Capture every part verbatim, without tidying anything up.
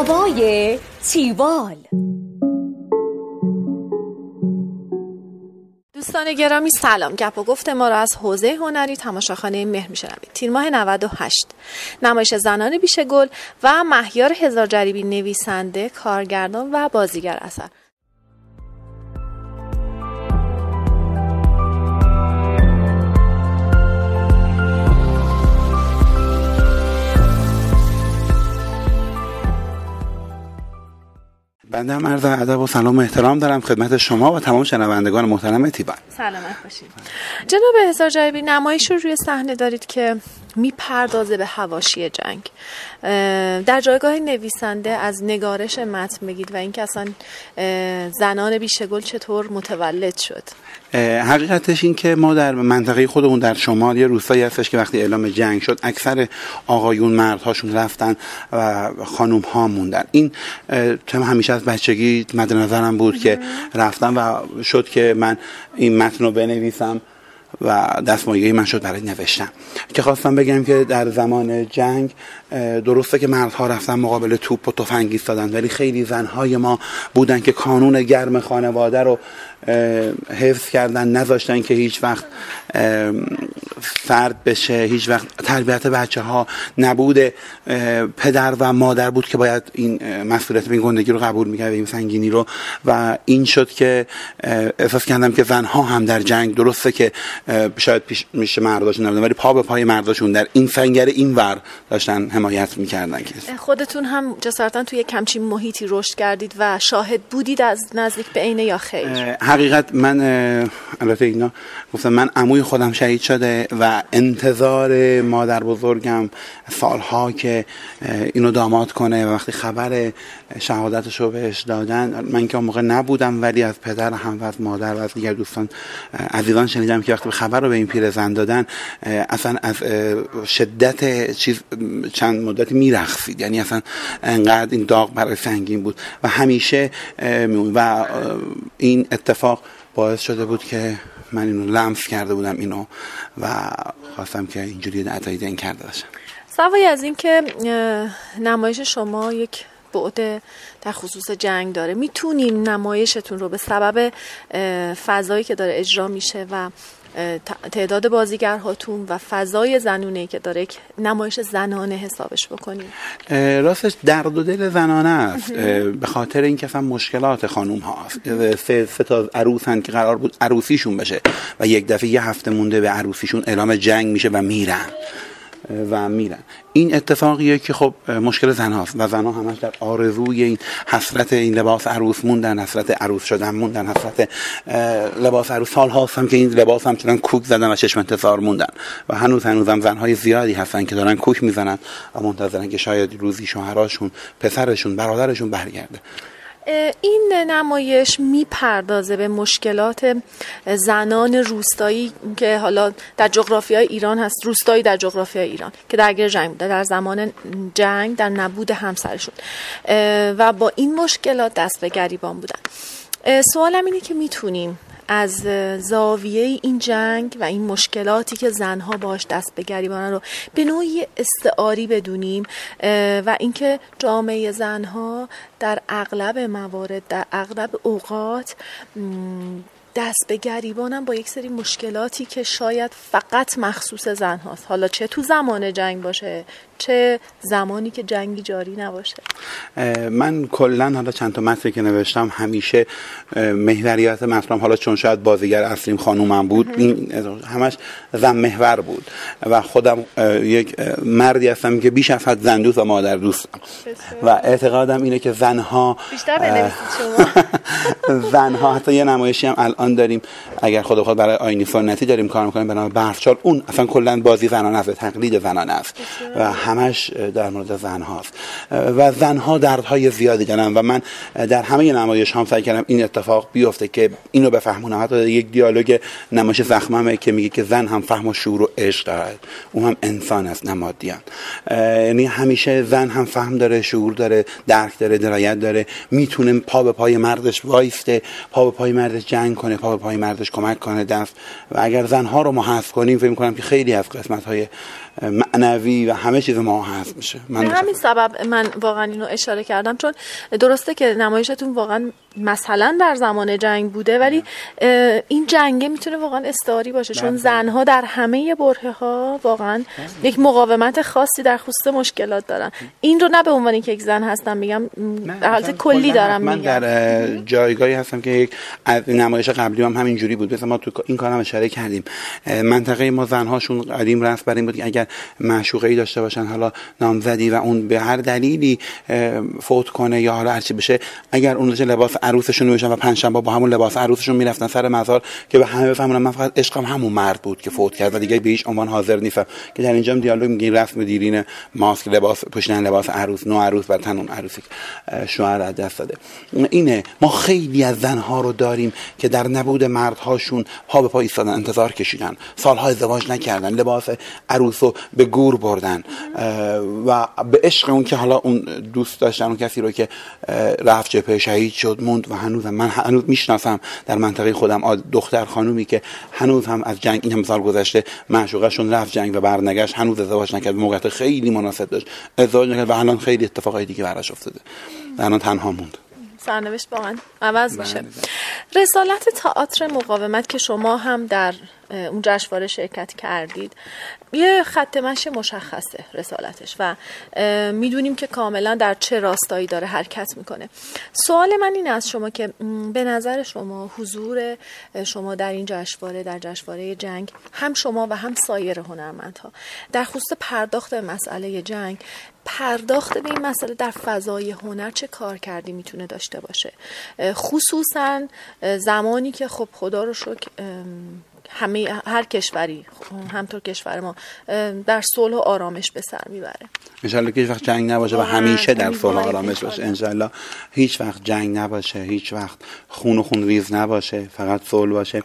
هوای تیوال. دوستان گرامی سلام. گپ و گفت ما را از حوزه هنری تماشاخانه مهر میشنوید. تیر ماه نود و هشت نمایش زنان بیشه گل و مهیار هزار جریبی نویسنده، کارگردان و بازیگر اثر. بنده هم عرض ادب و سلام و احترام دارم خدمت شما و تمام شنوندگان محترم تیوال. سلامت باشید. جناب هزار جریبی، نمایش رو روی صحنه دارید که میپردازه به حواشی جنگ. در جایگاه نویسنده از نگارش متن بگید و اینکه اصلا زنان بیشه گل چطور متولد شد. حقیقتش این که ما در منطقه خودمون در شمال یه روستایی هستش که وقتی اعلام جنگ شد اکثر آقایون مردهاشون رفتن و خانوم ها موندن. این تم همیشه از بچگی مد نظرم بود که رفتم و شد که من این متن رو بنویسم و دستمایه‌ای من شد برای نوشتن. که خواستم بگم که در زمان جنگ درسته که مردها رفتن مقابل توپ و تفنگ ایستادن، ولی خیلی زنهای ما بودن که کانون گرم خانواده رو حفظ کردن، نذاشتن که هیچ وقت فرد بشه، هیچ وقت تربیت بچه ها نبود پدر و مادر بود که باید این مسئولیت این گندگی رو قبول میکرد، این سنگینی رو. و این شد که احساس کردم که زنها هم در جنگ درسته که شاید پیش میشه مرداشون نبودن، ولی پا به پای مرداشون در این سنگر این ور داشتن حمایت میکردن. خودتون هم جسارتا توی کمچین محیطی رشد کردید و شاهد بودید از نزدیک به عینه یا خیر؟ حقیقت من البته اینا گفتم، من عموی خودم شهید شده و انتظار مادر بزرگم سالها که اینو داماد کنه و وقتی خبر شهادتش رو بهش دادن، من که اون موقع نبودم ولی از پدر هم و از مادر و از دیگر دوستان عزیزان شنیدم که وقتی خبر رو به این پیرزن دادن اصلا از شدت چیز چند مدت میرقصید، یعنی اصلا انقدر این داغ برای سنگین بود و همیشه و این اتفاق باعث شده بود که من اینو لمس کرده بودم اینو و خواستم که اینجوری عطایی دین کرده باشم. سوای از این که نمایش شما یک بعد در خصوص جنگ داره، میتونین نمایشتون رو به سبب فضایی که داره اجرا میشه و تعداد بازیگرهاتون و فضای زنونه‌ای که داره یک نمایش زنانه حسابش بکنیم؟ راستش درد و دل زنانه است به خاطر اینکه اصلا مشکلات خانوم هاست. سه, سه تا عروسن که قرار بود عروسیشون بشه و یک دفعه یه هفته مونده به عروسیشون اعلام جنگ میشه و میرن و میرن. این اتفاقیه که خب مشکل زن هاست و زن ها همش در آرزوی این حسرت این لباس عروس موندن، حسرت عروس شدن موندن، حسرت لباس عروس. سال هاست هم که این لباس هم چنان کوک زدن و چشم انتظار موندن و هنوز هنوز هم زن های زیادی هستن که دارن کوک میزنن و منتظرن که شاید روزی شوهراشون، پسرشون، برادرشون برگرده. این نمایش میپردازه به مشکلات زنان روستایی که حالا در جغرافیای ایران هست، روستایی در جغرافیای ایران که درگیر جنگ بوده در زمان جنگ در نبود همسرشون و با این مشکلات دست به گریبان بودن. سوالم اینه که میتونیم از زاویه این جنگ و این مشکلاتی که زنها باش دست به گریبانن رو به نوعی استعاری بدونیم و اینکه جامعه زنها در اغلب موارد، در اغلب اوقات دست به گریبانن با یک سری مشکلاتی که شاید فقط مخصوص زن هاست، حالا چه تو زمان جنگ باشه چه زمانی که جنگی جاری نباشه. من کلا حالا چند تا متنی که نوشتم همیشه محوریت متنم، حالا چون شاید بازیگر اصلیم خانومم بود، این همش زن محور بود و خودم یک مردی هستم که بیش از حد زن دوست و مادر دوستم و اعتقادم اینه که زنها بیشتر بنویسید شما. زنها حتی یه نمایشی هم الان داریم، اگر خدا بخواد برای آیین سنتی داریم کار میکنیم به نام برفچال، اون اصلا کلا بازی زنانه است، تقلید زنانه است و همش در مورد زن هاست و زن ها دردهای زیادی دارن و من در همه نمایش هم سعی کردم این اتفاق بیفته که اینو بفهمونم. حتی یک دیالوگ نمایش زخممه که میگه که زن هم فهم و شعور و عشق داره، اون هم انسان است نه مادیان. یعنی همیشه زن هم فهم داره، شعور داره، درک داره، درایت داره، میتونه پا به پای مردش وایسته، پا به پای مردش جنگ کنه، بتونه پا به پای مردش کمک کنه دست. و اگر زنها رو ما حذف کنیم فکر می‌کنم که خیلی از قسمت‌های معنوی و همه چیز ما حذف میشه. من همین سبب من واقعا اینو اشاره کردم، چون درسته که نمایشتون واقعا مثلا در زمان جنگ بوده، ولی این جنگه میتونه واقعا استعاری باشه، چون زنها در همه برهه‌ها واقعا یک مقاومت خاصی در خصوص مشکلات دارن. این رو نه به عنوان اینکه یک زن هستم میگم، در حالت کلی دارم من میگم. من در جایگاهی هستم که یک نمایش قبلی هم همین جوری بود، مثلا ما تو این کارم اشاره کردیم، منطقه ما زنهاشون قدیم رسم بر این بود که اگر معشوقه‌ای داشته باشن، حالا نامزدی، و اون به هر دلیلی فوت کنه یا حالا هر چی بشه، اگر اون لباس عروسشون میشن و پنجشنبه با همون لباس عروسشون میرفتن سر مزار که به همه بفهمونن من فقط عشقم همون مرد بود که فوت کرد و دیگه به هیچ عنوان حاضر نیستم. که در اینجا دیالوگ میگه رسم دیرین ماسک لباس پوشیدن لباس عروس، نو عروس بر تن اون عروسی شوهر از دست داده. اینه ما خیلی از زنها رو داریم که در نبود مردهاشون پا به پا ایستادن، انتظار کشیدن، سالها ازدواج نکردن، لباس عروسو به گور بردن و به عشق اون که حالا اون دوست داشتن، اون کسی رو که رفت جبهه شهید شد موند. و هنوز من هنوز میشناسم در منطقه خودم دختر خانومی که هنوز هم از جنگ، این هم سال گذشته، معشوقشون رفت جنگ و برنگشت، هنوز ازدواج نکرد، موقعیت خیلی مناسب داشت ازدواج نکرد و الان خیلی اتفاقای دیگه براش افتاده، الان تنها موند. سرنوشت واقعا عوض میشه. رسالت تئاتر مقاومت که شما هم در اون جشنواره شرکت کردید، یه خط مشی مشخصه رسالتش و میدونیم که کاملا در چه راستایی داره حرکت میکنه. سوال من این از شما که به نظر شما حضور شما در این جشنواره، در جشنواره جنگ، هم شما و هم سایر هنرمندها در خصوص پرداخت به مسئله جنگ، پرداخت به این مسئله در فضای هنر چه کار کردی میتونه داشته باشه، خصوصا زمانی که خب خدا رو شکر همه هر کشوری، همطور کشور ما، در صلح و آرامش به سر میبره. انشالله که هیچ وقت جنگ نباشه و همیشه در صلح و آرامش باشه. انشالله هیچ وقت جنگ نباشه، هیچ وقت خون و خونریز نباشه، فقط صلح باشه.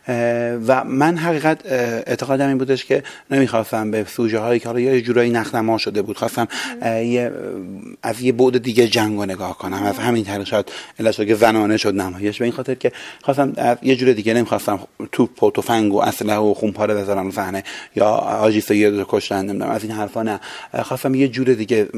و من حقیقت اعتقادم این بودش که نمیخواستم به سوژه هایی که حالا یه جورایی نخنما شده بود، خواستم یه از یه بعد دیگه جنگو نگاه کنم. از همین طریق شاید علت که زنانه شد نمایش، به این خاطر که خواستم یه جور دیگه، نمیخواستم توپ و تفنگ و اسلحه و خونپاره بذارن رو صحنه یا حاجی سید رو کشتن، نمیدونم از این حرفا، نه. خواستم یه جور دیگه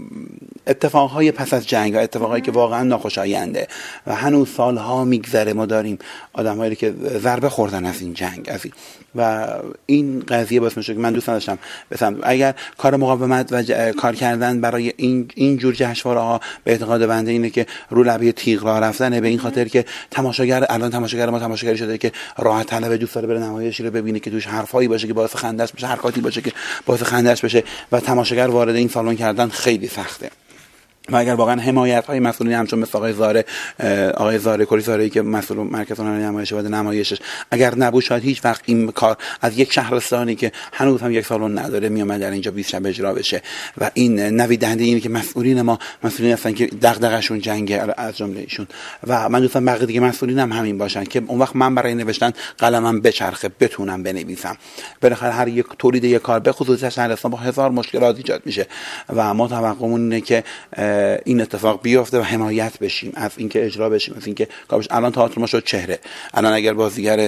اتفاقهای پس از جنگ و اتفاقایی که واقعا ناخوشاینده و هنوز سالها میگذره ما داریم آدمایی که ضربه خوردن از این جنگ، از این و این قضیه باعث میشه که من دوست نداشتم مثلا اگر کار مقاومت و ج... کار کردن برای این این جور جشنواره‌ها به اعتقاد بنده اینه که رو لبه تیغ راه رفتنه، به این خاطر که تماشاگر الان تماشاگر ما تماشاگری شده که راحت طلب دوست داره بره نمایشی رو ببینه که توش حرفایی باشه که باعث خنده‌اش بشه، حرکاتی باشه که باعث خنده‌اش بشه و تماشاگر وارد این سالن کردن خیلی سخته. و اگر واقعا حمایت های مسئولین همچون مثل آقای زاره آقای زاره کوری زاره‌ای که مسئول مرکز هنر نمایش و نمایشش اگر نبود، شاید هیچ وقت این کار از یک شهرستانی که هنوز هم یک سالن نداره میومد در اینجا بیست شب اجرا بشه. و این نوید دهنده اینه که مسئولین ما مسئولین هستن که دغدغه‌شون جنگ از جمله ایشون، و من دوستم بقیه دیگه مسئولین هم همین باشن که اون وقت من برای نوشتن قلمم بچرخه، بتونم بنویسم. بالاخره هر یک تولید یک کار به خصوص شهرستان با هزار مشکلات ایجاد میشه و ما توقعمون اینه که این اتفاق بیفته و حمایت بشیم از اینکه اجرا بشیم، از اینکه کارش. الان تئاتر ما شد چهره، الان اگر بازیگر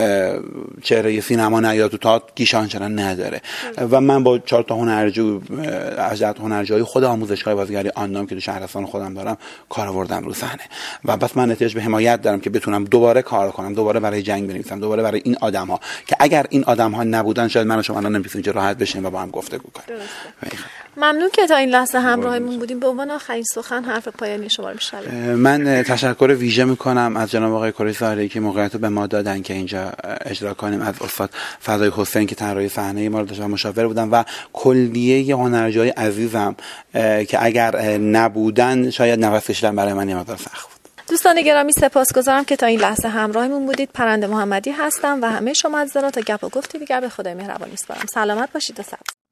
چهره سینما نیاد تو تئاتر گیشان چرا نداره. و من با چهار تا هنرجو از جهت هنرجوی خود آموزشگاه بازیگری آندام که تو شهرستان خودم دارم کار آوردم رو صحنه و بس من احتیاج به حمایت دارم که بتونم دوباره کار کنم، دوباره برای جنگ بنویسم، دوباره برای این آدم‌ها که اگر این آدم‌ها نبودن شاید من و شما الان نمی‌تونیم اینجا راحت بشیم و با هم گفتگو کنیم. ممنون که تا این لحظه همراهمون بودیم. به عنوان آخرین سخن حرف پایانی شما رو میشنویم. من تشکر ویژه میکنم از جناب آقای کوری زاره‌ای که موقعیت رو به ما دادن که اینجا اجرا کنیم، از استاد فضای حسین که طراحی صحنه ما رو داشت و مشاور بودن و کلیه هنرجوی عزیزم که اگر نبودن شاید نفس کشیدن برای من یه مقدار سخت بود. دوستان گرامی سپاسگزارم که تا این لحظه همراهمون بودید. پرنده محمدی هستم و همه شما عزیزان تا گپ و گفتی دیگر به خدای مهربانی سپارم. سلامت باشید و سلام.